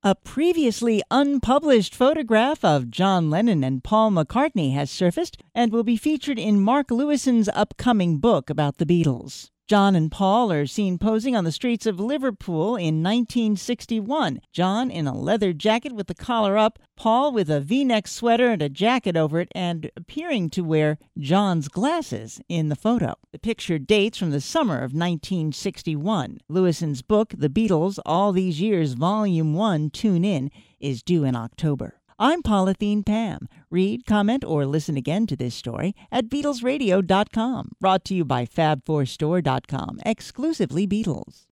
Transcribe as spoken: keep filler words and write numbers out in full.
A previously unpublished photograph of John Lennon and Paul McCartney has surfaced and will be featured in Mark Lewison's upcoming book about the Beatles. John and Paul are seen posing on the streets of Liverpool in nineteen sixty-one. John in a leather jacket with the collar up, Paul with a V-neck sweater and a jacket over it, and appearing to wear John's glasses in the photo. The picture dates from the summer of nineteen sixty-one. Lewison's book, The Beatles, All These Years, Volume one, Tune In, is due in October. I'm Polythene Pam. Read, comment, or listen again to this story at Beatles Radio dot com. Brought to you by Fab four Store dot com, exclusively Beatles.